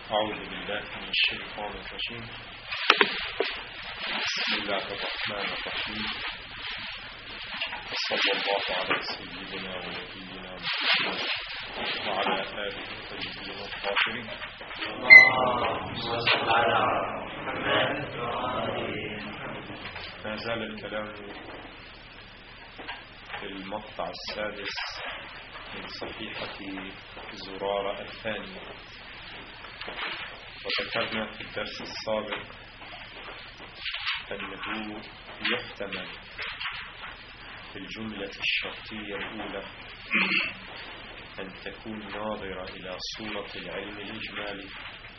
أعوذ بالله من الشيطان الرجيم. بسم الله الرحمن الرحيم. صلى الله على سيدنا ونبينا محمد وعلى آله الطيبين الطاهرين. ما زال الكلام في المقطع السادس من صحيحة زرارة الثانية، وذكرنا في الدرس السابق أنه يحتمل في الجملة الشرطية الأولى أن تكون ناظرة إلى صورة العلم الإجمالي،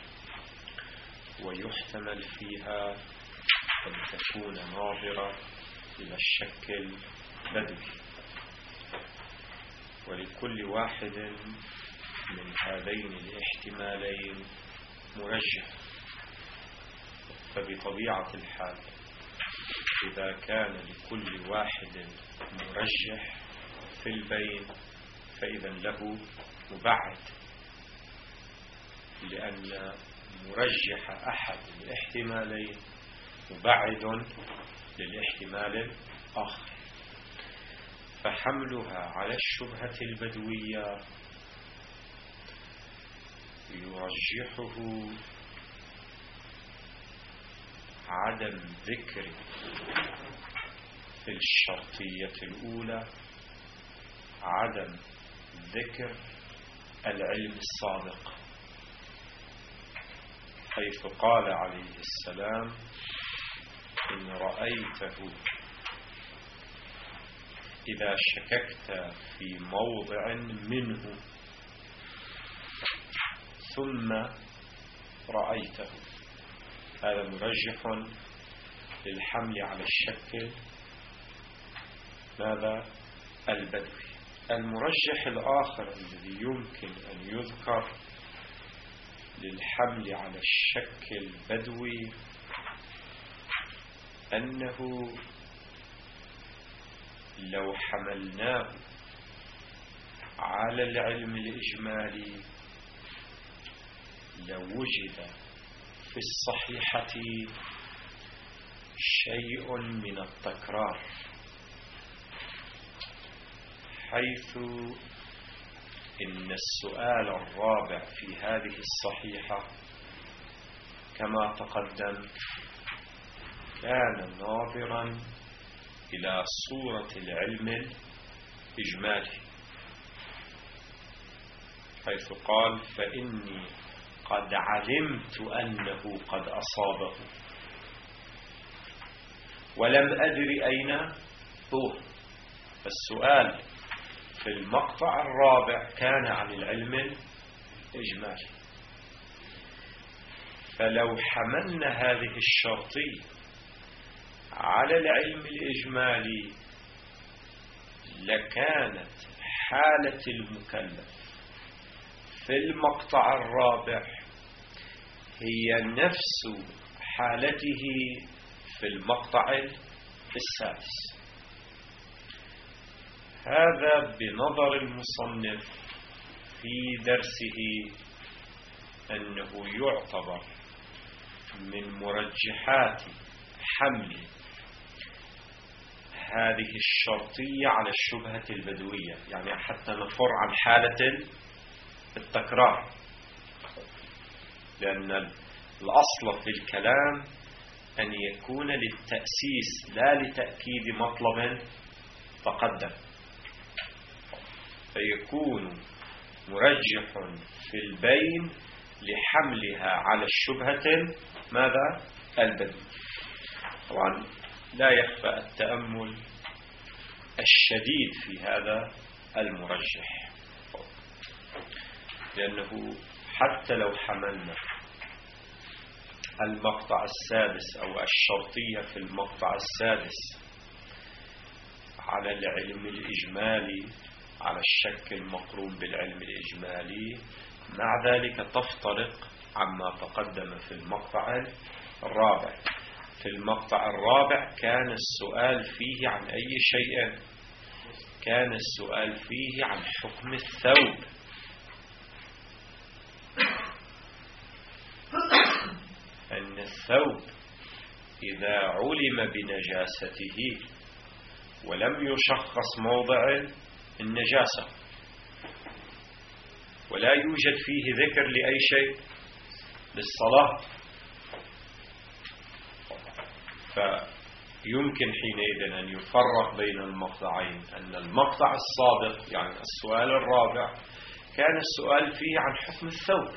ويحتمل فيها أن تكون ناظرة إلى الشكل البدوي، ولكل واحد من هذين الاحتمالين مرجح. فبطبيعة الحال إذا كان لكل واحد مرجح في البين فإذا له مبعد، لأن مرجح أحد الاحتمالين مبعد للاحتمال الآخر، فحملها على الشبهة البدوية يرجحه عدم ذكر في الشرطية الأولى عدم ذكر العلم السابق، حيث قال عليه السلام: إن رأيته إذا شككت في موضع منه ثم رأيته. هذا مرجح للحمل على الشكل ماذا؟ البدوي. المرجح الآخر الذي يمكن أن يذكر للحمل على الشكل البدوي أنه لو حملناه على العلم الإجمالي لوجد في الصحيحة شيء من التكرار، حيث إن السؤال الرابع في هذه الصحيحة كما تقدم كان ناظرا إلى صورة العلم الإجمالي، حيث قال: فإني قد علمت أنه قد أصابه ولم أدري أين هو. السؤال في المقطع الرابع كان عن العلم الإجمالي، فلو حملنا هذه الشرطية على العلم الإجمالي لكانت حالة المكلف في المقطع الرابع هي نفس حالته في المقطع السادس. هذا بنظر المصنف في درسه أنه يعتبر من مرجحات حمل هذه الشرطية على الشبهة البدوية، يعني حتى نفر عن حالة التكرار، لأن الأصل في الكلام أن يكون للتأسيس لا لتأكيد مطلب تقدم، فيكون مرجح في البين لحملها على الشبهة ماذا؟ البدوية. طبعا لا يخفى التأمل الشديد في هذا المرجح، لأنه حتى لو حملنا المقطع السادس أو الشرطية في المقطع السادس على العلم الإجمالي على الشك المقرون بالعلم الإجمالي، مع ذلك تفترق عما تقدم في المقطع الرابع. في المقطع الرابع كان السؤال فيه عن أي شيء؟ كان السؤال فيه عن حكم الثوب، الثوب إذا علم بنجاسته ولم يشخص موضع النجاسة ولا يوجد فيه ذكر لأي شيء للصلاة، فيمكن حينئذ أن يفرق بين المقطعين، أن المقطع السابق يعني السؤال الرابع كان السؤال فيه عن حكم الثوب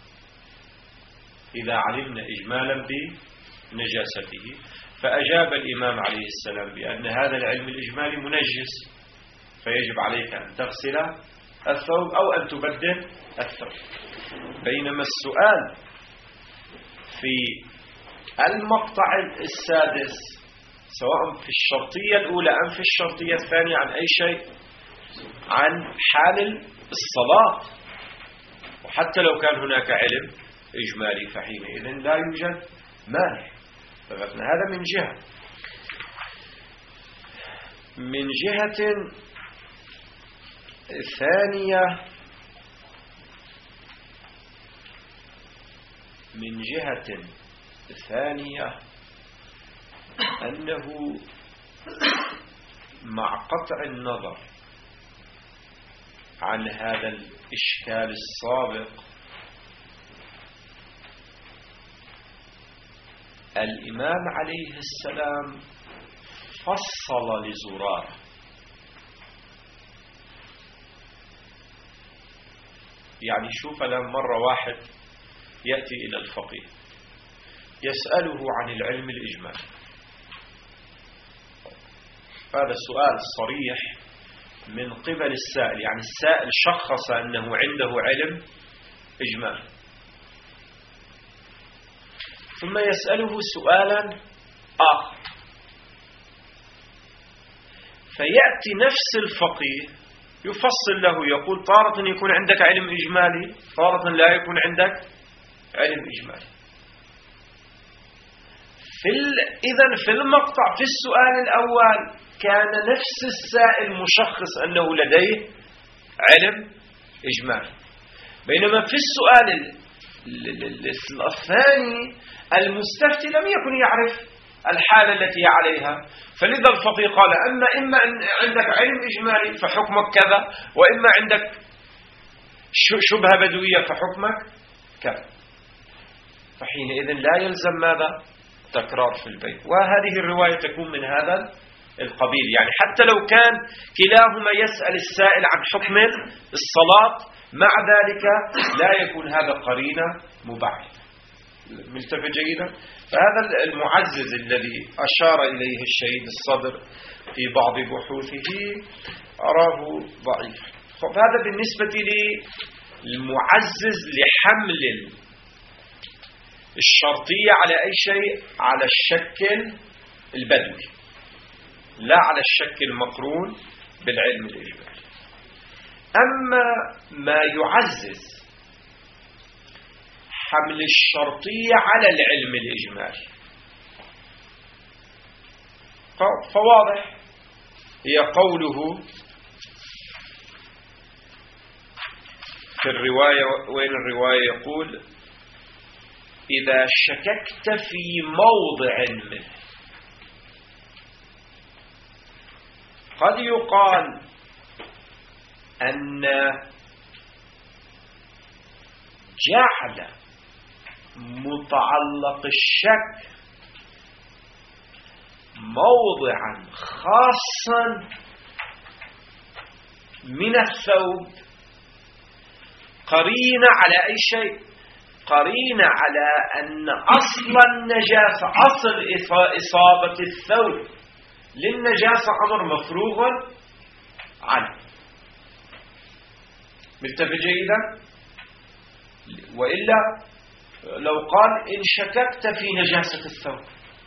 إذا علمنا إجمالا بنجاسته، فأجاب الإمام عليه السلام بأن هذا العلم الإجمالي منجس، فيجب عليك أن تغسل الثوب أو أن تبدل الثوب. بينما السؤال في المقطع السادس سواء في الشرطية الأولى أم في الشرطية الثانية عن أي شيء، عن حال الصلاة، وحتى لو كان هناك علم إجمالي فحينئذ لا يوجد مانع. فقلنا هذا من جهة. من جهة ثانية، أنه مع قطع النظر عن هذا الإشكال السابق الإمام عليه السلام فصل لزرارة، يعني شوف لما مرة واحد يأتي إلى الفقيه يسأله عن العلم الإجمالي، هذا سؤال صريح من قبل السائل، يعني السائل شخص أنه عنده علم إجمالي، ثم يسأله سؤالا آخر، فيأتي نفس الفقيه يفصل له، يقول تارة يكون عندك علم إجمالي، تارة لا يكون عندك علم إجمالي. إذن في المقطع في السؤال الأول كان نفس السائل مشخص أنه لديه علم إجمالي، بينما في السؤال الثاني المستفتي لم يكن يعرف الحالة التي عليها، فلذا الفقيه قال إما أن عندك علم إجمالي فحكمك كذا، وإما عندك شبهة بدوية فحكمك كذا، فحينئذ لا يلزم ماذا؟ تكرار في البيت. وهذه الرواية تكون من هذا القبيل، يعني حتى لو كان كلاهما يسأل السائل عن حكم الصلاة، مع ذلك لا يكون هذا قرينة مبعدة. ملتفت جيدا؟ فهذا المعزز الذي أشار إليه الشهيد الصدر في بعض بحوثه أراه ضعيف. هذا بالنسبة للمعزز لحمل الشرطية على أي شيء، على الشك البدوي، لا على الشك المقرون بالعلم الإجمالي. أما ما يعزز حمل الشرطية على العلم الإجمالي فواضح، هي قوله في الرواية، وين الرواية؟ يقول إذا شككت في موضع منه. قد يقال أن جعل متعلق الشك موضعا خاصا من الثوب قرينة على أي شيء، قرينة على أن أصل النجاسة، أصل إصابة الثوب للنجاسة أمر مفروغ عنه. ملتفت جيدا؟ وإلا لو قال إن شككت في نجاسة الثوب،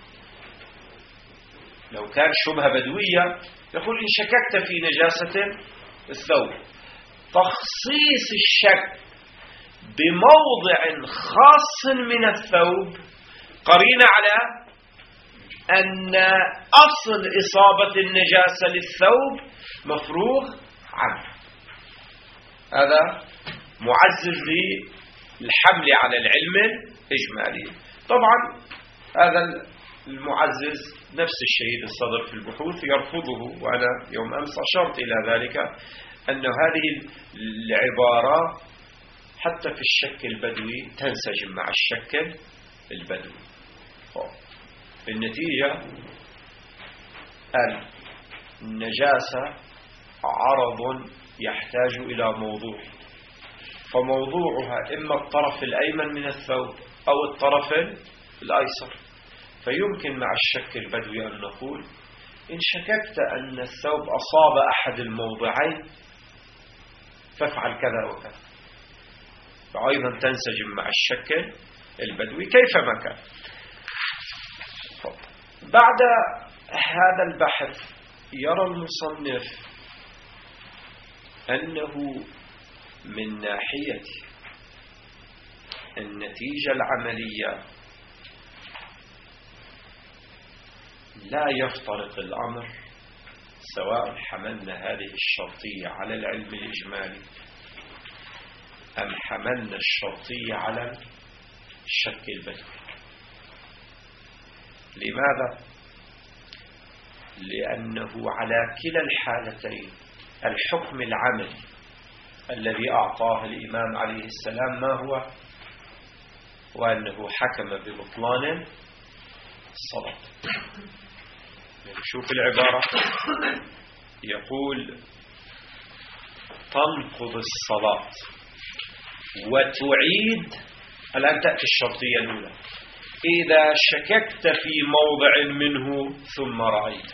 لو كان شبهة بدوية يقول إن شككت في نجاسة الثوب، تخصيص الشك بموضع خاص من الثوب قرينة على أن أصل إصابة النجاسة للثوب مفروغ عنه. هذا معزز للحمل على العلم الإجمالي. طبعا هذا المعزز نفس الشيء الصدر في البحوث يرفضه، وأنا يوم أمس أشرت إلى ذلك، أن هذه العبارة حتى في الشك البدوي تنسجم مع الشك البدوي. بالنتيجة النجاسة عرض يحتاج إلى موضوع، فموضوعها إما الطرف الأيمن من الثوب أو الطرف الأيسر. فيمكن مع الشك البدوي أن نقول إن شككت أن الثوب أصاب أحد الموضعين فافعل كذا وكذا، فأيضا تنسجم مع الشك البدوي كيفما كان. بعد هذا البحث يرى المصنف أنه من ناحية النتيجة العملية لا يفترق الأمر سواء حملنا هذه الشرطية على العلم الإجمالي أم حملنا الشرطية على الشك البدوي. لماذا؟ لأنه على كلا الحالتين الحكم العملي الذي أعطاه الإمام عليه السلام ما هو؟ وأنه حكم ببطلان الصلاة. شوف العبارة، يقول تنقض الصلاة وتعيد. الآن تأتي الشرطية الأولى: إذا شككت في موضع منه ثم رأيت.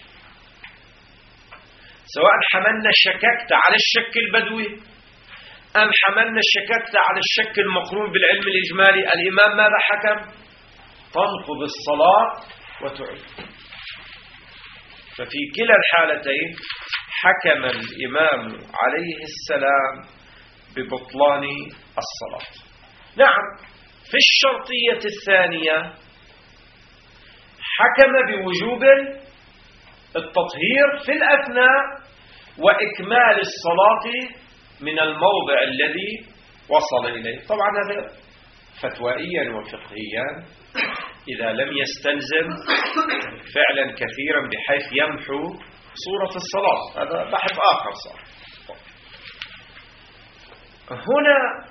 سواء حملنا شككت على الشك البدوي أم حملنا شككت على الشك المقرون بالعلم الإجمالي، الإمام ماذا حكم؟ تنقض الصلاة وتعيد. ففي كلا الحالتين حكم الإمام عليه السلام ببطلان الصلاة. نعم، في الشرطية الثانية حكم بوجوب التطهير في الأثناء وإكمال الصلاة من الموضع الذي وصل إليه. طبعا هذا فتوائيا وفقهيا إذا لم يستلزم فعلا كثيرا بحيث يمحو صورة الصلاة، هذا بحث آخر صار. هنا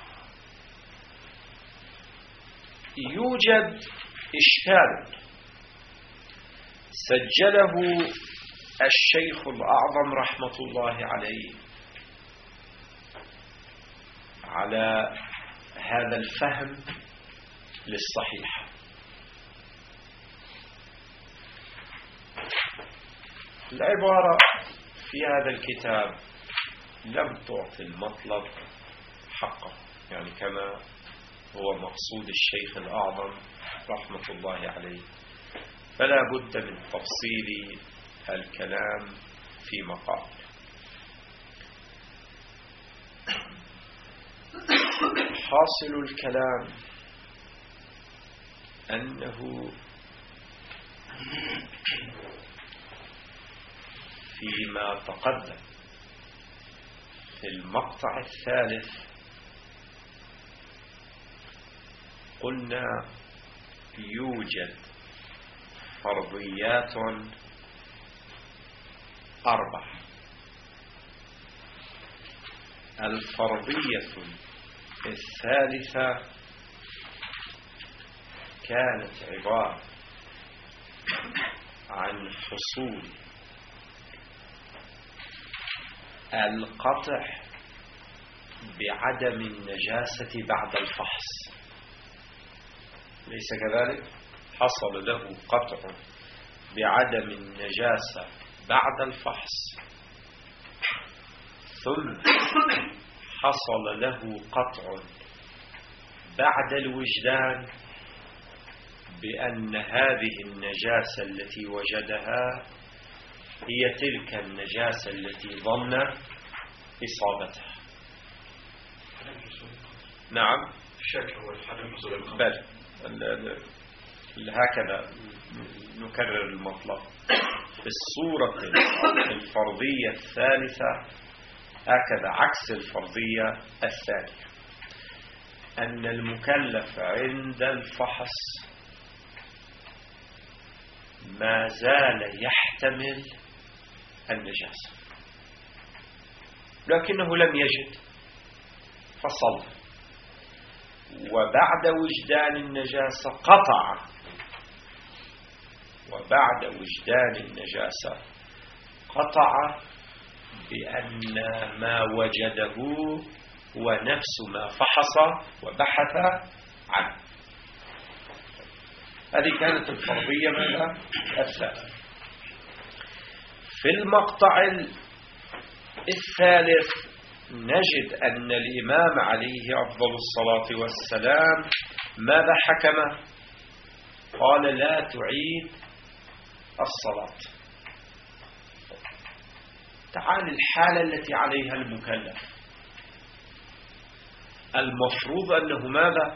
يوجد إشكال سجله الشيخ الأعظم رحمة الله عليه على هذا الفهم للصحيح. العبارة في هذا الكتاب لم تعطي المطلب حقه، يعني كما هو مقصود الشيخ الأعظم رحمة الله عليه، فلا بد من تفصيل الكلام في مقام. حاصل الكلام أنه فيما تقدم في المقطع الثالث قلنا يوجد فرضيات 4. الفرضية الثالثة كانت عبارة عن حصول القطع بعدم النجاسة بعد الفحص، ليس كذلك؟ حصل له قطع بعدم النجاسة بعد الفحص، ثم حصل له قطع بعد الوجدان بأن هذه النجاسة التي وجدها هي تلك النجاسة التي ظن إصابتها. نعم، الشك هو الحدث حصل القطع. بل هكذا نكرر المطلب. في الصورة الفرضية الثالثة هكذا عكس الفرضية الثانية، أن المكلف عند الفحص ما زال يحتمل النجاسة لكنه لم يجد فصلى، وبعد وجدان النجاسة قطع، وبعد وجدان النجاسة قطع بأن ما وجده هو نفس ما فحص وبحث عنه. هذه كانت الفرضية ماذا؟ الثالثة. في المقطع الثالث نجد أن الإمام عليه أفضل الصلاة والسلام ماذا حكم؟ قال لا تعيد الصلاة. تعال الحالة التي عليها المكلف، المفروض أنه ماذا؟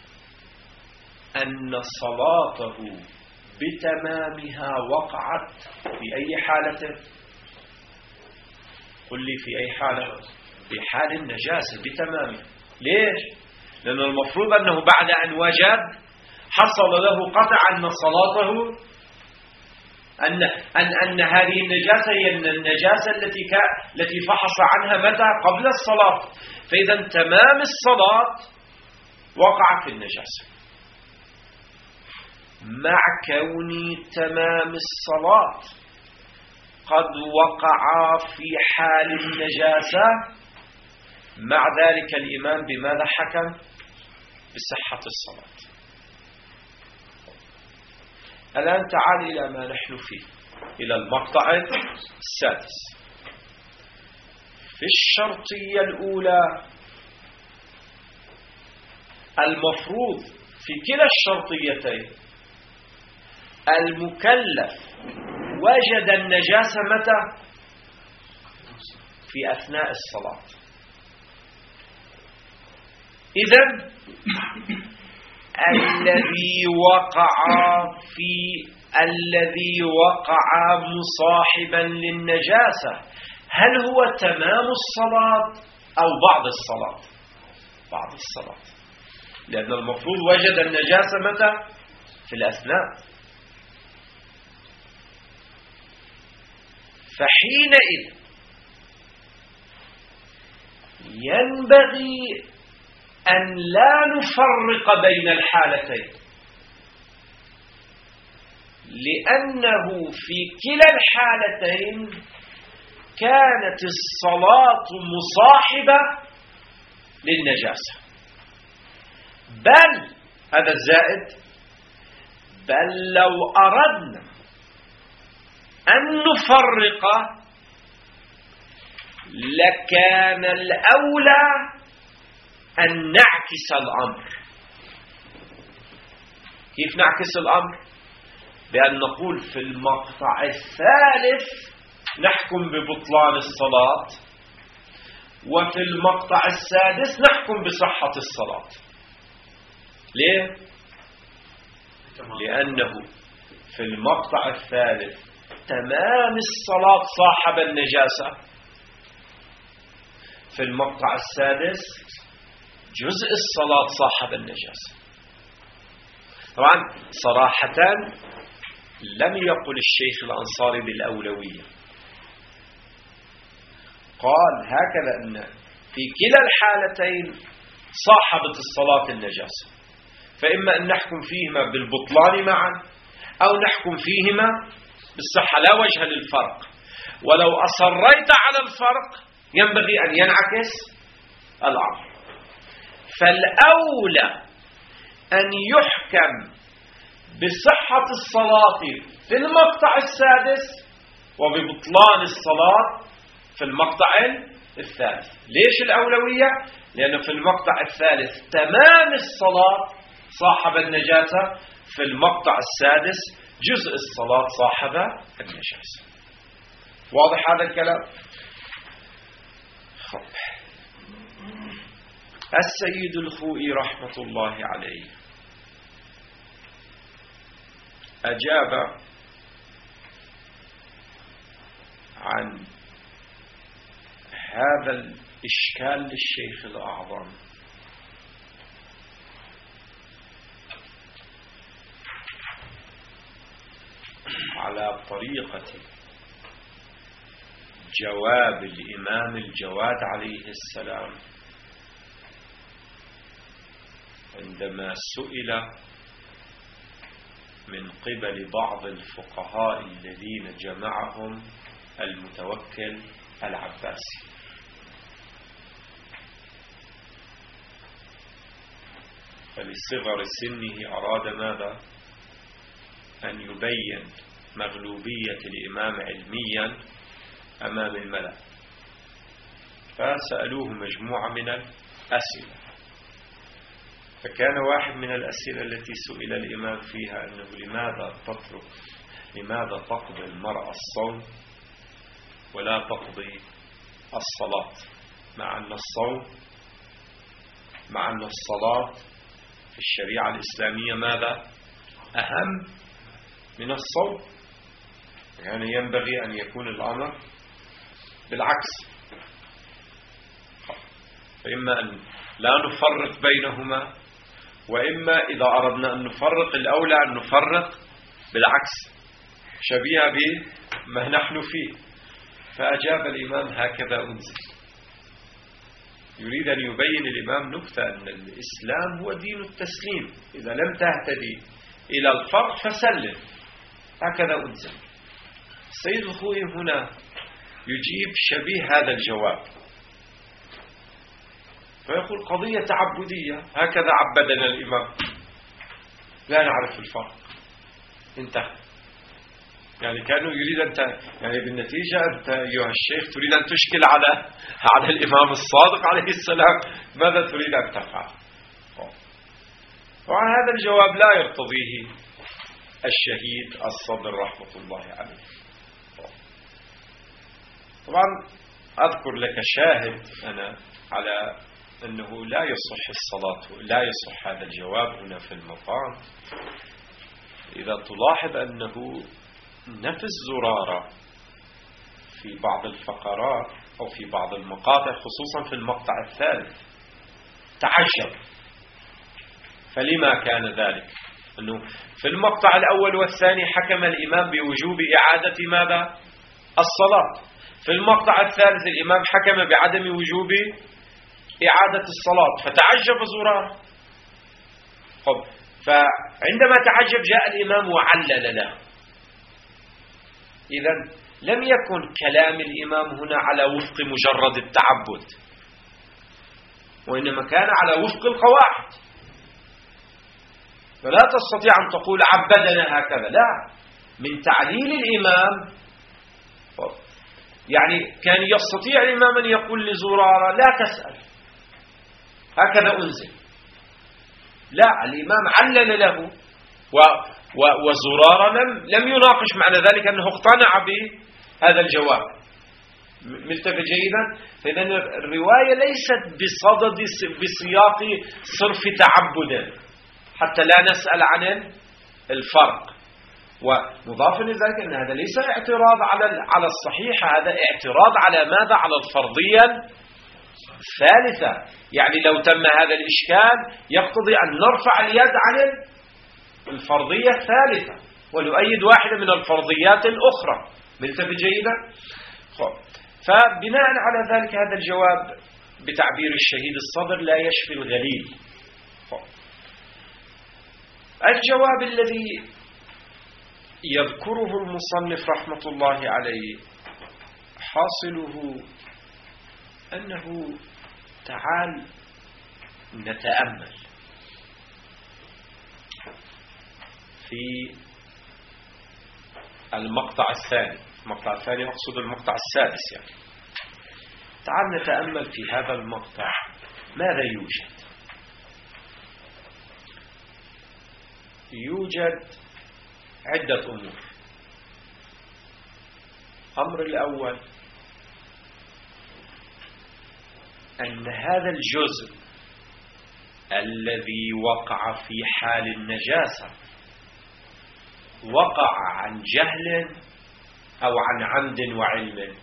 أن صلاته بتمامها وقعت في أي حالة؟ قل لي في أي حالة؟ في حال النجاسة بتمامها. ليش؟ لأن المفروض أنه بعد أن وجد حصل له قطع أن صلاته أن هذه النجاسة هي النجاسة التي فحص عنها متى؟ قبل الصلاة. فإذا تمام الصلاة وقع في النجاسة، مع كون تمام الصلاة قد وقع في حال النجاسة، مع ذلك الإمام بماذا حكم؟ بصحة الصلاة. الآن تعال إلى ما نحن فيه، إلى المقطع السادس. في الشرطية الأولى المفروض في كلا الشرطيتين المكلف وجد النجاسة متى؟ في أثناء الصلاة. إذن الذي وقع مصاحبا للنجاسة هل هو تمام الصلاة أو بعض الصلاة؟ بعض الصلاة، لأن المفروض وجد النجاسة متى؟ في الأثناء. فحينئذ ينبغي أن لا نفرق بين الحالتين، لأنه في كلا الحالتين كانت الصلاة مصاحبة للنجاسة، بل هذا الزائد، بل لو أردنا أن نفرق لكان الأولى أن نعكس الأمر. كيف نعكس الأمر؟ بأن نقول في المقطع الثالث نحكم ببطلان الصلاة، وفي المقطع السادس نحكم بصحة الصلاة. ليه؟ لأنه في المقطع الثالث تمام الصلاة صاحب النجاسة، في المقطع السادس جزء الصلاة صاحب النجاسة. طبعا صراحة لم يقل الشيخ الأنصاري بالأولوية، قال هكذا أن في كلا الحالتين صاحبت الصلاة النجاسة، فإما أن نحكم فيهما بالبطلان معا أو نحكم فيهما بالصحة، لا وجه للفرق. ولو أصريت على الفرق ينبغي أن ينعكس الأمر. فالأولى أن يحكم بصحة الصلاة في المقطع السادس وببطلان الصلاة في المقطع الثالث. ليش الأولوية؟ لأنه في المقطع الثالث تمام الصلاة صاحب النجاسة، في المقطع السادس جزء الصلاة صاحب النجاسة. واضح هذا الكلام؟ السيد الخوئي رحمة الله عليه أجاب عن هذا الإشكال للشيخ الأعظم على طريقة جواب الإمام الجواد عليه السلام عندما سئل من قبل بعض الفقهاء الذين جمعهم المتوكل العباسي. فلصغر سنه أراد ماذا؟ أن يبين مغلوبية الإمام علميا أمام الملأ، فسألوه مجموعة من الأسئلة. فكان واحد من الأسئلة التي سئل الإمام فيها أنه لماذا تقضي المرأة الصوم ولا تقضي الصلاة، مع أن الصلاة في الشريعة الإسلامية ماذا؟ أهم من الصوم. يعني ينبغي أن يكون الأمر بالعكس. فإما أن لا نفرق بينهما، وإما إذا أردنا أن نفرق الأولى أن نفرق بالعكس، شبيهة بما نحن فيه. فأجاب الإمام هكذا أنزل. يريد أن يبين الإمام نكتة أن الإسلام هو دين التسليم، إذا لم تهتدي إلى الفرق فسلم، هكذا أنزل. السيد الخوئي هنا يجيب شبيه هذا الجواب، فيقول قضية تعبدية، هكذا عبدنا الإمام، لا نعرف الفرق، انتهى. يعني كانوا يريد أن يعني بالنتيجة أنت أيها الشيخ تريد أن تشكل على الإمام الصادق عليه السلام، ماذا تريد أن تفعل؟ طبعا هذا الجواب لا يرتضيه الشهيد الصدر رحمة الله عليه. طبعا أذكر لك شاهد أنا على أنه لا يصح الصلاة، لا يصح هذا الجواب هنا في المقام. إذا تلاحظ أنه نفس زرارة في بعض الفقرات أو في بعض المقاطع، خصوصا في المقطع الثالث، تعجب. فلما كان ذلك؟ أنه في المقطع الأول والثاني حكم الإمام بوجوب إعادة ماذا؟ الصلاة. في المقطع الثالث الإمام حكم بعدم وجوب إعادة الصلاة، فتعجب زرارة. فعندما تعجب جاء الإمام وعلل له. إذن لم يكن كلام الإمام هنا على وفق مجرد التعبد، وإنما كان على وفق القواعد. فلا تستطيع أن تقول عبدنا هكذا، لا، من تعليل الإمام. يعني كان يستطيع الإمام أن يقول لزرارة لا تسأل، هكذا أنزل. لا، الإمام علل له، وزرارة لم يناقش معنى ذلك أنه اقتنع بهذا الجواب. ملتفت جيدا؟ فإذن الرواية ليست بسياق صرف تعبد حتى لا نسأل عن الفرق. ومضاف لذلك أن هذا ليس اعتراض على الصحيح، هذا اعتراض على ماذا؟ على الفرضية الثالثة. يعني لو تم هذا الإشكال يقتضي أن نرفع اليد عن الفرضية الثالثة ونؤيد واحدة من الفرضيات الأخرى. ملتفت جيدا؟ فبناء على ذلك هذا الجواب بتعبير الشهيد الصدر لا يشفي الغليل. الجواب الذي يذكره المصنف رحمة الله عليه حاصله أنه تعال نتأمل في المقطع الثاني. المقطع الثاني أقصد المقطع السادس. يعني تعال نتأمل في هذا المقطع ماذا يوجد. يوجد عدة أمور. الأمر الأول أن هذا الجزء الذي وقع في حال النجاسة وقع عن جهل أو عن عمد وعلم؟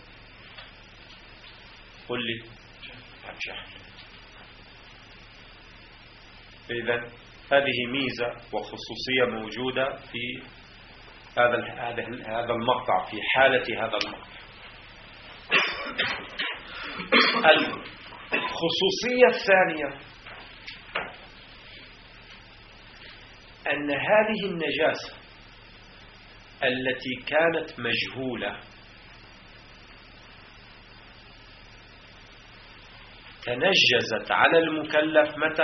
قل لي. عن جهل. إذن هذه ميزة وخصوصية موجودة في هذا المقطع في حالة هذا المقطع. الخصوصية الثانية أن هذه النجاسة التي كانت مجهولة تنجزت على المكلف متى؟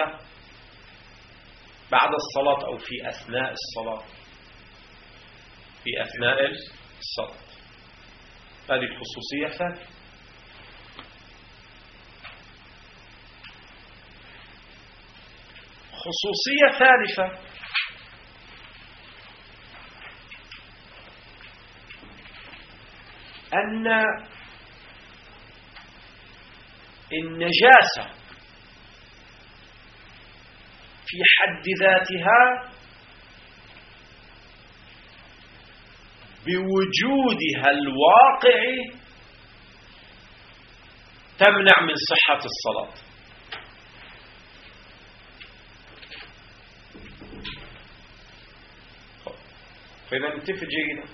بعد الصلاة أو في أثناء الصلاة. في أثناء الصلاة. هذه الخصوصية الثانية. خصوصية ثالثة أن النجاسة في حد ذاتها بوجودها الواقعي تمنع من صحة الصلاة. فإذا نتفق جيدا.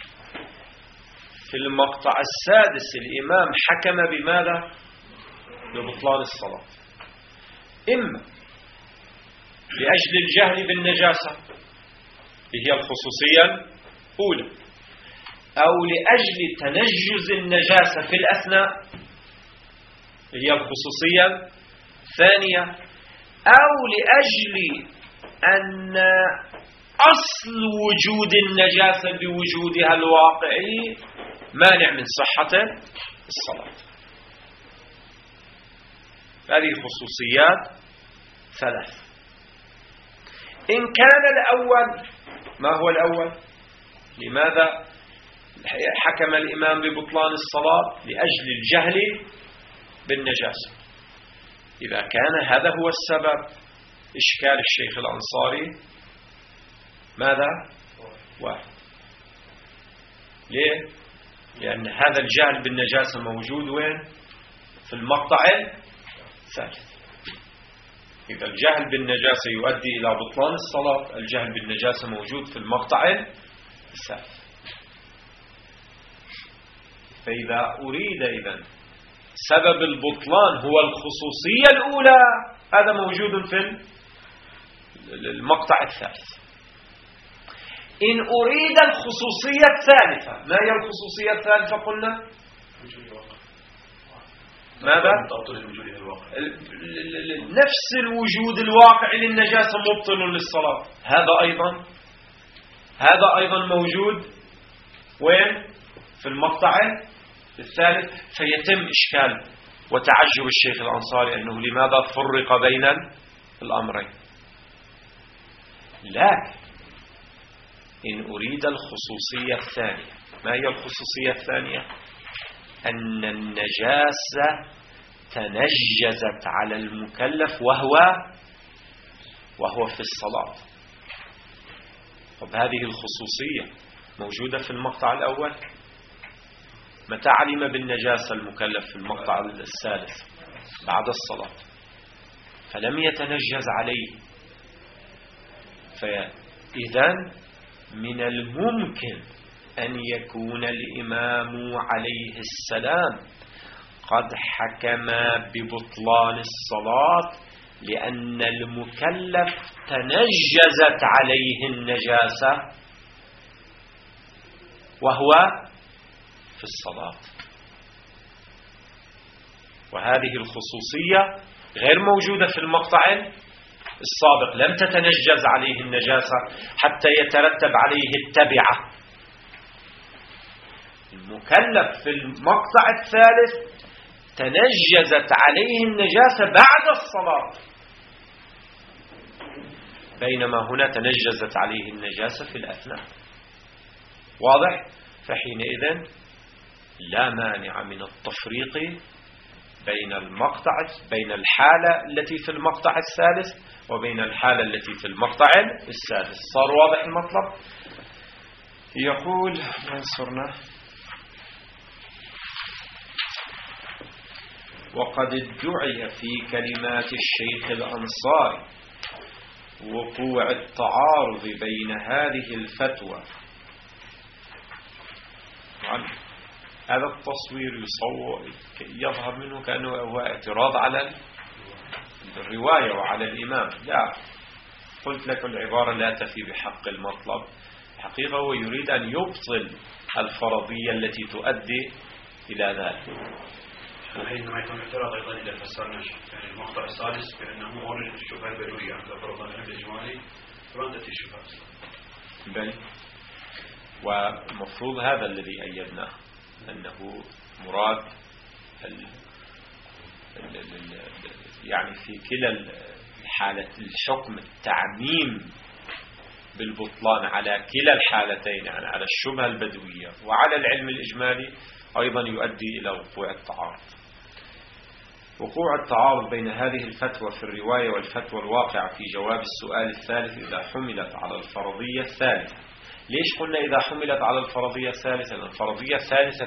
في المقطع السادس الإمام حكم بماذا؟ ببطلان الصلاة، إما لأجل الجهل بالنجاسة اللي هي الخصوصية الأولى، أو لأجل تنجز النجاسة في الأثناء اللي هي الخصوصية الثانية، أو لأجل أن أصل وجود النجاسة بوجودها الواقعي مانع من صحة الصلاة. هذه خصوصيات ثلاث. إن كان الأول، ما هو الأول؟ لماذا حكم الإمام ببطلان الصلاة؟ لأجل الجهل بالنجاسة. إذا كان هذا هو السبب، إشكال الشيخ الأنصاري ماذا؟ واحد. ليه؟ لأن هذا الجهل بالنجاسة موجود وين؟ في المقطع الثالث. إذا الجهل بالنجاسة يؤدي إلى بطلان الصلاة، الجهل بالنجاسة موجود في المقطع الثالث. فإذا أريد إذن سبب البطلان هو الخصوصية الأولى، هذا موجود في المقطع الثالث. إن أريد الخصوصية الثالثة، ما هي الخصوصية الثالثة قلنا؟ ماذا؟ نفس الوجود الواقع للنجاسة مبطل للصلاة. هذا أيضا موجود وين؟ في المقطع الثالث. فيتم إشكال وتعجب الشيخ الأنصاري أنه لماذا فرق بين الأمرين. لكن إن أريد الخصوصية الثانية، ما هي الخصوصية الثانية؟ أن النجاسة تنجزت على المكلف وهو في الصلاة. طب هذه الخصوصية موجودة في المقطع الأول. متى علم بالنجاسة المكلف؟ في المقطع الثالث بعد الصلاة، فلم يتنجز عليه. فإذن من الممكن أن يكون الإمام عليه السلام قد حكم ببطلان الصلاة لأن المكلف تنجزت عليه النجاسة وهو في الصلاة. وهذه الخصوصية غير موجودة في المقطع السابق. لم تتنجز عليه النجاسة حتى يترتب عليه التبعة. المكلف في المقطع الثالث تنجزت عليه النجاسة بعد الصلاة، بينما هنا تنجزت عليه النجاسة في الأثناء. واضح؟ فحينئذ لا مانع من التفريق بين الحالة التي في المقطع الثالث وبين الحالة التي في المقطع السادس. صار واضح المطلب؟ يقول انصرنا: وقد ادعي في كلمات الشيخ الأنصاري وقوع التعارض بين هذه الفتوى طبعا هذا التصوير يظهر منه كأنه هو اعتراض على الرواية وعلى الإمام. لا، قلت لك العبارة لا تفي بحق المطلب. حقيقة هو يريد أن يبطل الفرضية التي تؤدي إلى ذلك. حينما يكون اعتراض أيضا إذا فسرنا يعني المقطع السادس بأنه مورد الشبهة البدوية إذا فرضنا العلم الإجمالي فما تأتي الشبهة بل ومفروض هذا الذي أيدناه أنه مراد يعني في كلا الحالة الحكم التعميم بالبطلان على كلا الحالتين، يعني على الشبهة البدوية وعلى العلم الإجمالي، أيضا يؤدي إلى وقوع التعارض. وقوع التعارض بين هذه الفتوى في الرواية والفتوى الواقعة في جواب السؤال الثالث إذا حملت على الفرضية الثالثة. ليش قلنا إذا حملت على الفرضية الثالثة؟ لأن الفرضية الثالثة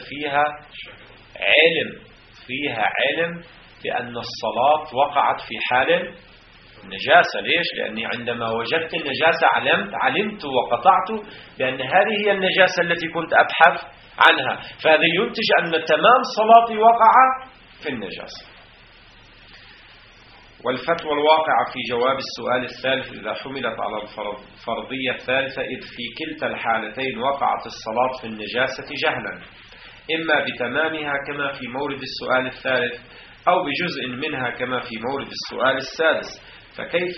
فيها علم بأن الصلاة وقعت في حال النجاسة. ليش؟ لأني عندما وجدت النجاسة علمت وقطعت بأن هذه هي النجاسة التي كنت أبحث عنها، فهذا ينتج أن تمام صلاتي وقع في النجاسة. والفتوى الواقعة في جواب السؤال الثالث إذا حملت على الفرضية الثالثة إذ في كلتا الحالتين وقعت الصلاة في النجاسة جهلا، إما بتمامها كما في مورد السؤال الثالث أو بجزء منها كما في مورد السؤال السادس. فكيف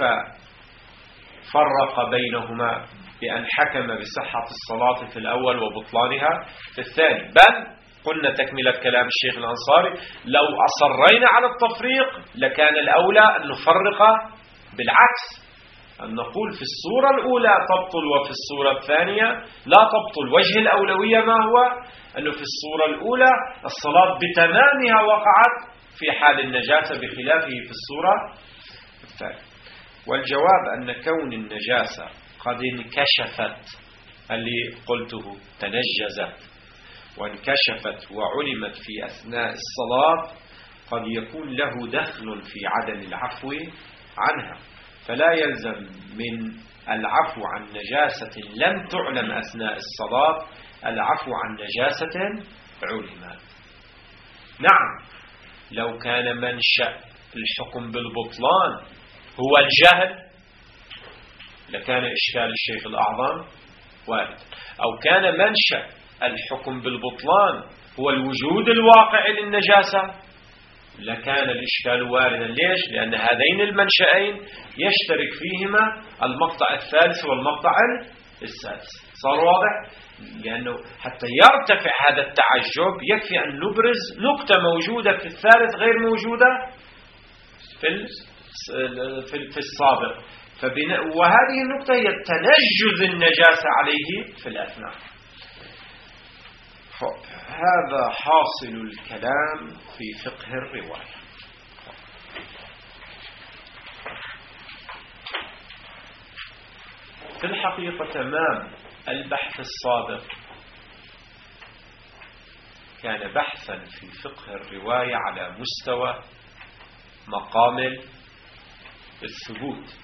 فرق بينهما بأن حكم بصحة الصلاة في الأول وبطلانها في الثاني؟ بل قلنا تكملة كلام الشيخ الأنصاري لو أصرينا على التفريق لكان الأولى أن نفرق بالعكس، أن نقول في الصورة الأولى تبطل وفي الصورة الثانية لا تبطل. وجه الأولوية ما هو؟ أنه في الصورة الأولى الصلاة بتمامها وقعت في حال النجاسة بخلافه في الصورة الثانية. والجواب أن كون النجاسة قد انكشفت، اللي قلته تنجزت وانكشفت وعلمت في أثناء الصلاة، قد يكون له دخل في عدم العفو عنها، فلا يلزم من العفو عن نجاسة لم تعلم أثناء الصلاة العفو عن نجاسة علمت. نعم، لو كان منشأ الحكم بالبطلان هو الجهل لكان إشكال الشيخ الأعظم وارد، أو كان منشأ الحكم بالبطلان هو الوجود الواقع للنجاسة لكان الإشكال واردا. ليش؟ لأن هذين المنشأين يشترك فيهما المقطع الثالث والمقطع السادس. صار واضح؟ لأنه حتى يرتفع هذا التعجب يكفي أن نبرز نقطة موجودة في الثالث غير موجودة في السابق، وهذه النقطة هي تنجز النجاسة عليه في الأثناء. هذا حاصل الكلام في فقه الرواية. في الحقيقة تمام البحث السابق كان بحثا في فقه الرواية على مستوى مقام الثبوت.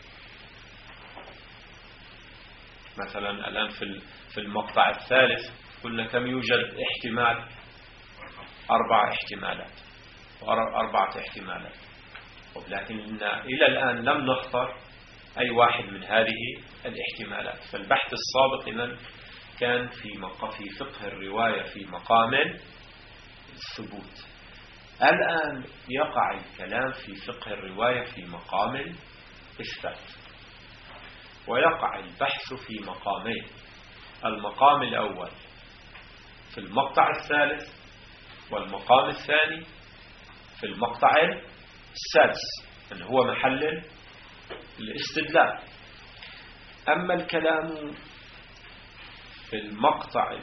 مثلا الآن في المقطع الثالث قلنا كم يوجد احتمال؟ 4 احتمالات و4 احتمالات، ولكن إلى الآن لم نختار أي واحد من هذه الاحتمالات. فالبحث السابق إذن كان في فقه الرواية في مقام الثبوت. الآن يقع الكلام في فقه الرواية في مقام الإثبات، ويقع البحث في مقامين. المقام الأول في المقطع الثالث، والمقام الثاني في المقطع السادس اللي هو محل الاستدلال. أما الكلام في المقطع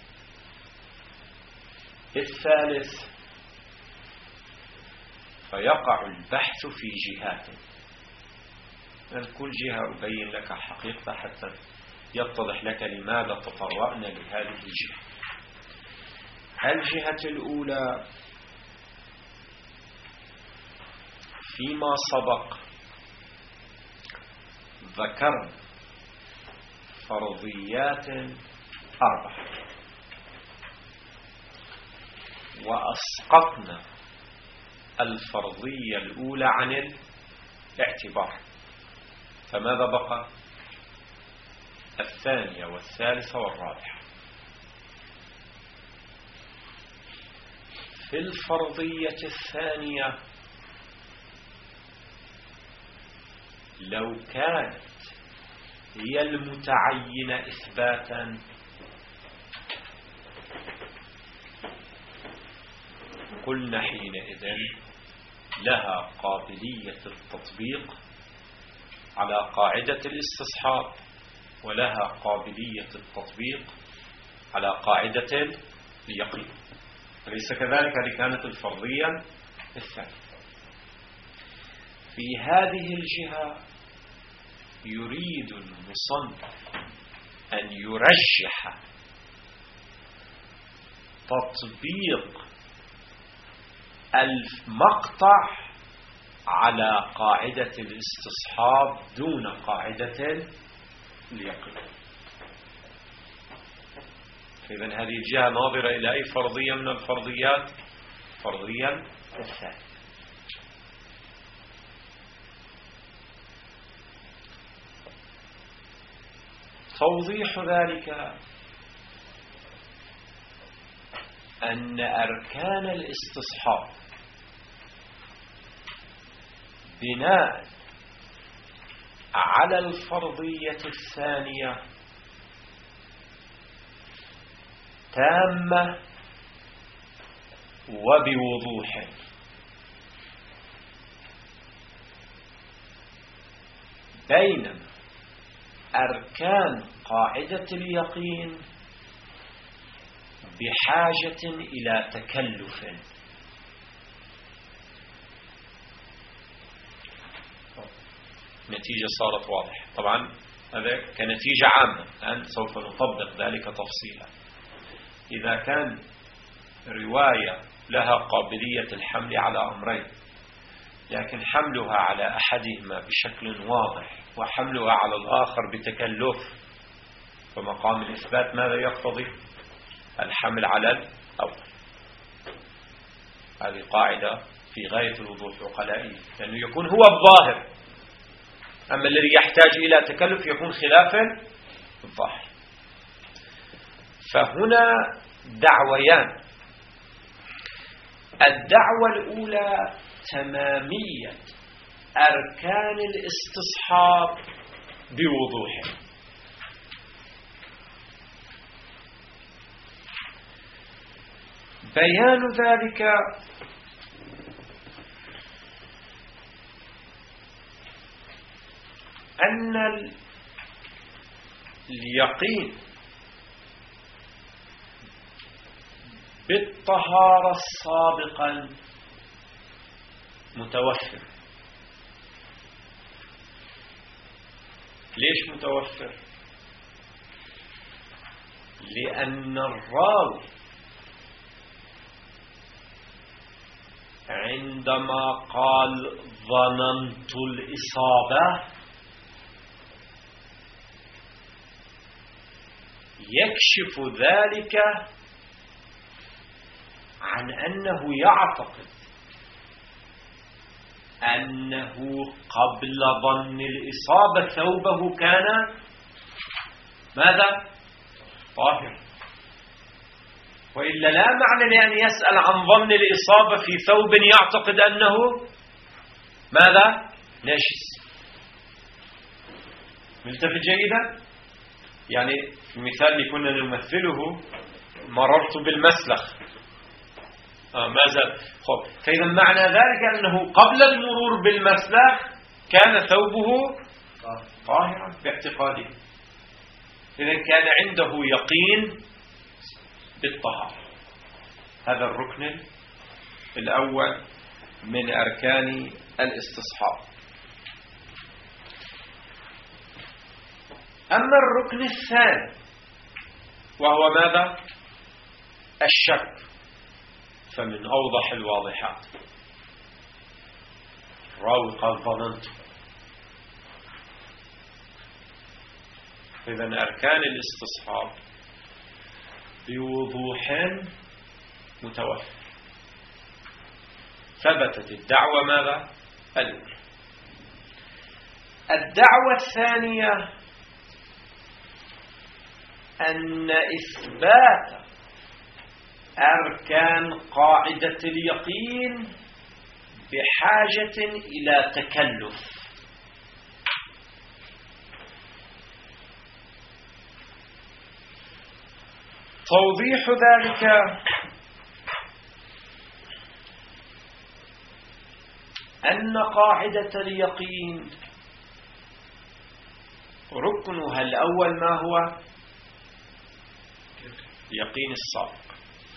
الثالث فيقع البحث في جهات، يعني كل جهة أبين لك حقيقة حتى يتضح لك لماذا تطرقنا لهذه الجهة. الجهة الأولى فيما سبق ذكرنا فرضيات 4 وأسقطنا الفرضية الأولى عن الاعتبار، فماذا بقى؟ الثانية والثالثة والرابعة. في الفرضية الثانية لو كانت هي المتعينة إثباتا قلنا حينئذ لها قابلية التطبيق على قاعدة الاستصحاب، ولها قابلية التطبيق على قاعدة اليقين. أليس كذلك؟ هذه كانت الفرضية الثانية. في هذه الجهة يريد المصنف أن يرجح تطبيق المقطع على قاعدة الاستصحاب دون قاعدة اليقين. إذن هذه الجهة ناظرة إلى أي فرضية من الفرضيات؟ فرضية الثانية. توضيح ذلك أن أركان الاستصحاب بناء على الفرضية الثانية تامة وبوضوح، بينما أركان قاعدة اليقين بحاجة إلى تكلف. نتيجة صارت واضحة. طبعا هذا كنتيجة عامة، الآن سوف نطبق ذلك تفصيلا. إذا كان رواية لها قابلية الحمل على أمرين، لكن حملها على أحدهما بشكل واضح وحملها على الآخر بتكلف، فمقام الإثبات ماذا يقتضي؟ الحمل على الأول. هذه قاعدة في غاية الوضوح عقلائي، لأنه يكون هو الظاهر، أما الذي يحتاج إلى تكلف يكون خلافا الظاهر. فهنا دعويان. الدعوة الأولى تمامية أركان الاستصحاب بوضوح، بيان ذلك أن اليقين بالطهارة سابقا متوفر. ليش متوفر؟ لأن الراوي عندما قال ظننت الإصابة يكشف ذلك عن أنه يعتقد أنه قبل ظن الإصابة ثوبه كان ماذا؟ طاهر. وإلا لا معنى لأن يسأل عن ظن الإصابة في ثوب يعتقد أنه ماذا؟ نجس. ملتفت جيدا؟ يعني المثال اللي كنا نمثله مررت بالمسلخ ماذا؟ فإذا معنى ذلك أنه قبل المرور بالمسلخ كان ثوبه طاهرا باعتقاده. إذا كان عنده يقين بالطهارة. هذا الركن الأول من أركان الاستصحاب. أما الركن الثاني وهو ماذا؟ الشك، فمن أوضح الواضحات. راوي قال ظننت. إذن أركان الاستصحاب بوضوح متوفر. ثبتت الدعوة ماذا؟ الأولى. الدعوة الثانية أن إثبات أركان قاعدة اليقين بحاجة إلى تكلف. توضيح ذلك أن قاعدة اليقين ركنها الأول ما هو؟ اليقين السابق،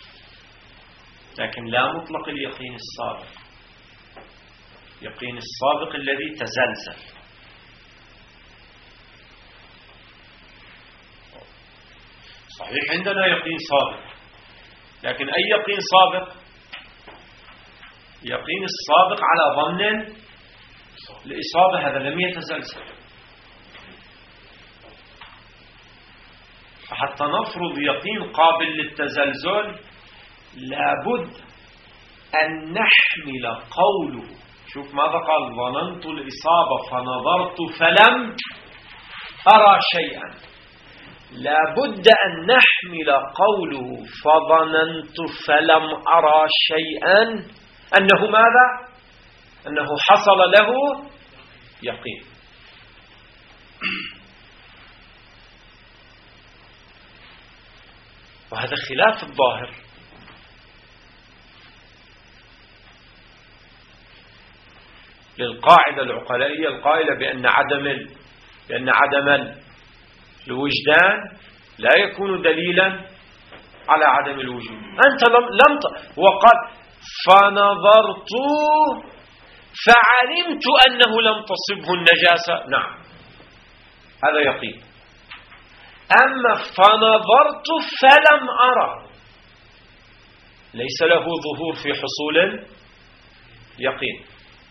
لكن لا مطلق اليقين السابق، اليقين السابق الذي تزلزل. صحيح عندنا يقين سابق، لكن أي يقين سابق؟ يقين السابق على ظن الإصابة، هذا لم يتزلزل. فحتى نفرض يقين قابل للتزلزل لابد أن نحمل قوله. شوف ماذا قال: ظننت الإصابة فنظرت فلم أرى شيئا. لابد أن نحمل قوله فظننت فلم أرى شيئا أنه ماذا؟ أنه حصل له يقين. وهذا خلاف الظاهر. للقاعدة العقلائية القائلة بأن عدم الوجدان لا يكون دليلا على عدم الوجود. أنت لم وقال فنظرت فعلمت أنه لم تصبه النجاسة، نعم هذا يقين. أما فنظرت فلم أرى ليس له ظهور في حصول اليقين،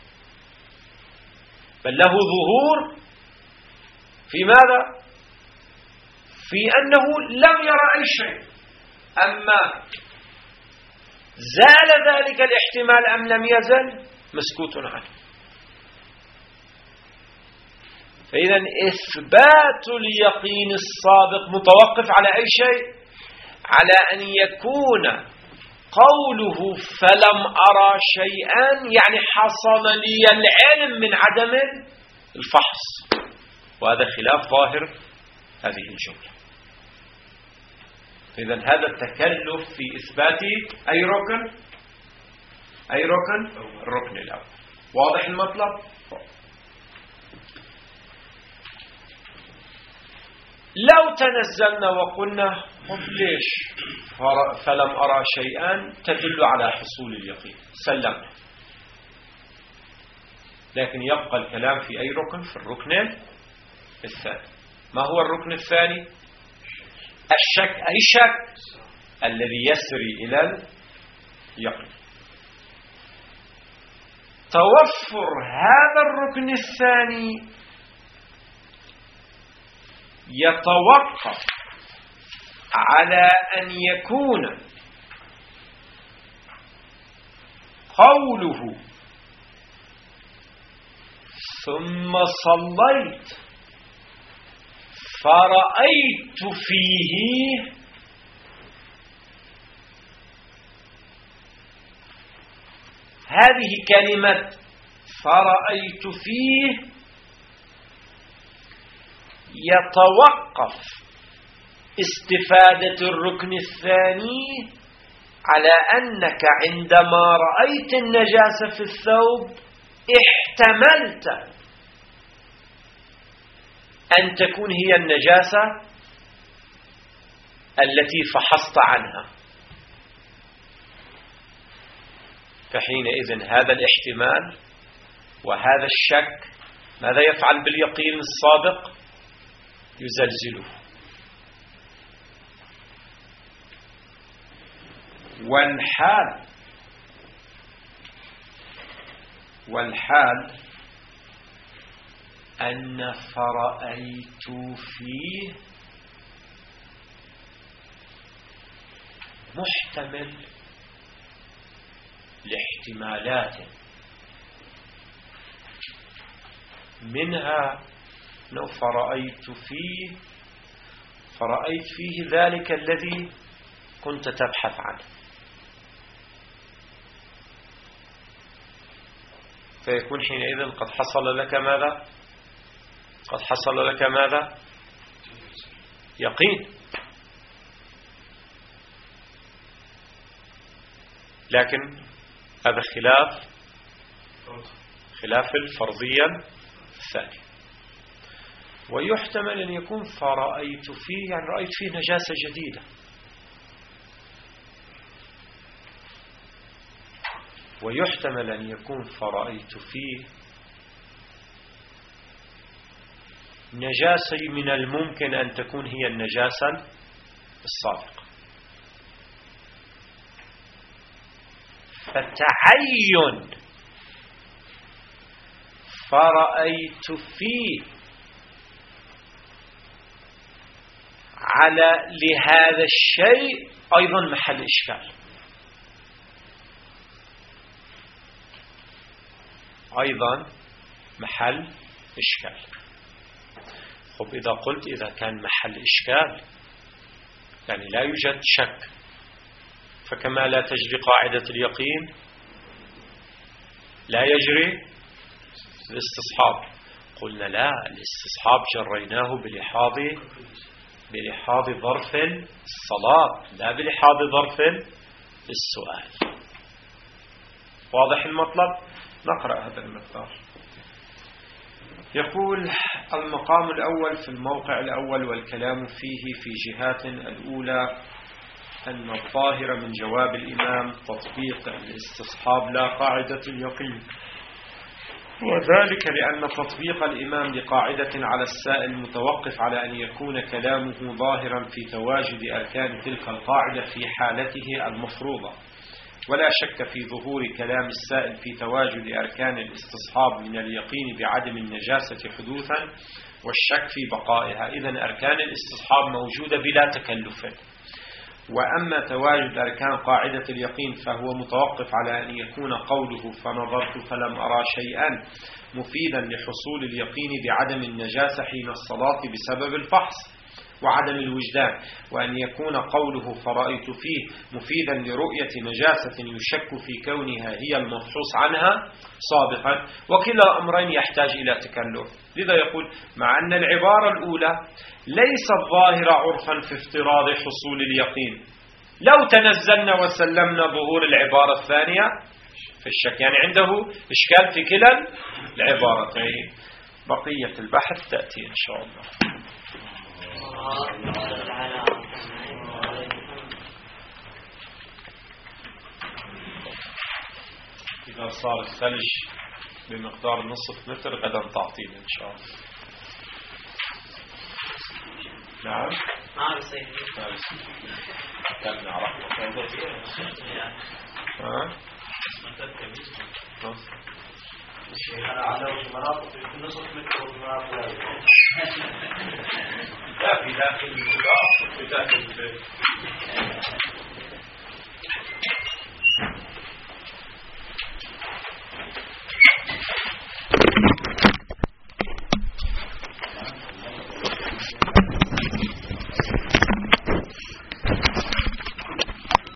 بل له ظهور في ماذا؟ في أنه لم يرى أي شيء. أما زال ذلك الاحتمال أم لم يزل مسكوت عنه. فإذا إثبات اليقين السابق متوقف على أي شيء؟ على أن يكون قوله فلم أرى شيئا يعني حصل لي العلم من عدم الفحص، وهذا خلاف ظاهر هذه الجملة. إذا هذا التكلف في إثبات أي ركن؟ الركن الأول. واضح المطلب؟ لو تنزلنا وقلنا ليش فلم أرى شيئا تدل على حصول اليقين، سلمنا، لكن يبقى الكلام في أي ركن؟ في الركن الثاني. ما هو الركن الثاني؟ الشك. أي شك؟ الذي يسري إلى اليقين. توفر هذا الركن الثاني يتوقف على أن يكون قوله ثم صليت فرأيت فيه هذه كلمة فرأيت فيه يتوقف استفادة الركن الثاني على أنك عندما رأيت النجاسة في الثوب احتملت أن تكون هي النجاسة التي فحصت عنها. فحينئذ هذا الاحتمال وهذا الشك ماذا يفعل باليقين السابق؟ يزلزله. والحال أن فرأيت فيه محتمل لاحتمالات، منها أنه فرأيت فيه ذلك الذي كنت تبحث عنه، فيكون حينئذ قد حصل لك ماذا؟ قد حصل لك ماذا؟ يقين. لكن هذا خلاف الفرضية الثاني. ويحتمل أن يكون فرأيت فيه يعني رأيت فيه نجاسة جديدة، ويحتمل أن يكون فرأيت فيه نجاسة من الممكن أن تكون هي النجاسة السابقة. فتعين فرأيت فيه على لهذا الشيء أيضا محل إشكال، أيضا محل إشكال. خب إذا قلت إذا كان محل إشكال يعني لا يوجد شك، فكما لا تجري قاعدة اليقين لا يجري الاستصحاب. قلنا لا، الاستصحاب جريناه بلحاظ ظرف الصلاة لا بلحاظ ظرف السؤال. واضح المطلب؟ نقرأ هذا المقدار. يقول المقام الأول في الموقع الأول والكلام فيه في جهات. الأولى أن الظاهر من جواب الإمام تطبيق الاستصحاب لا قاعدة اليقين، وذلك لأن تطبيق الإمام لقاعدة على السائل متوقف على أن يكون كلامه ظاهرا في تواجد أركان تلك القاعدة في حالته المفروضة، ولا شك في ظهور كلام السائل في تواجد أركان الاستصحاب من اليقين بعدم النجاسة حدوثا والشك في بقائها. إذن أركان الاستصحاب موجودة بلا تكلف. وأما تواجد أركان قاعدة اليقين فهو متوقف على أن يكون قوله فنظرت فلم أرى شيئا مفيدا لحصول اليقين بعدم النجاسة حين الصلاة بسبب الفحص وعدم الوجدان، وأن يكون قوله فرأيت فيه مفيدا لرؤية نجاسة يشك في كونها هي المفحوص عنها سابقا، وكلا الأمرين يحتاج إلى تكلف. لذا يقول مع أن العبارة الأولى ليست ظاهرة عرفا في افتراض حصول اليقين، لو تنزلنا وسلمنا ظهور العبارة الثانية في الشك، يعني عنده إشكال في كلا العبارتين. بقية البحث تأتي إن شاء الله. إذا صار الثلج بمقدار نصف متر غدا تعطينا إن شاء الله. نعم ما بيصير كان نعرف على مناطق في نصف متر ومناطق لا في داخل الجدار في داخل